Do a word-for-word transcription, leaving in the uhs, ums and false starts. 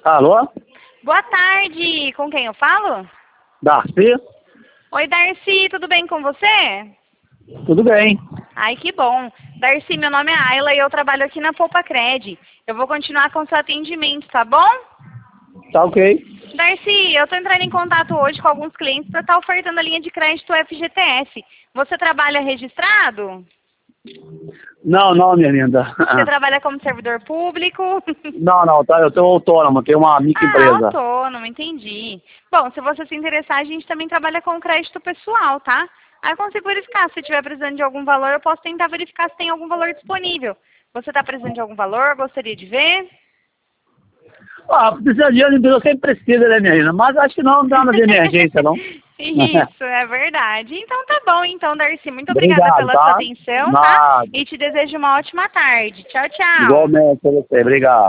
Alô? Boa tarde, com quem eu falo? Darcy? Oi, Darcy, tudo bem com você? Tudo bem. Ai, que bom. Darcy, meu nome é Ayla e eu trabalho aqui na Poupa Cred. Eu vou continuar com o seu atendimento, tá bom? Tá ok. Darcy, eu tô entrando em contato hoje com alguns clientes para estar ofertando a linha de crédito F G T S. Você trabalha registrado? Não, não, minha linda. Você trabalha como servidor público? Não, não, tá, eu sou autônomo, tenho uma Ah, microempresa. autônomo, entendi. Bom, se você se interessar, a gente também trabalha com crédito pessoal, tá? Aí eu consigo verificar, se estiver precisando de algum valor, eu posso tentar verificar se tem algum valor disponível. Você está precisando de algum valor? Gostaria de ver? Ah, precisa de dinheiro, eu sempre precisa, né, minha linda? Mas acho que não, não dá nada de emergência, não. Isso, é verdade. Então tá bom, então, Darcy. Muito obrigada Obrigado, pela sua tá? atenção, tá? Nada. E te desejo uma ótima tarde. Tchau, tchau. Igualmente pra você, obrigado.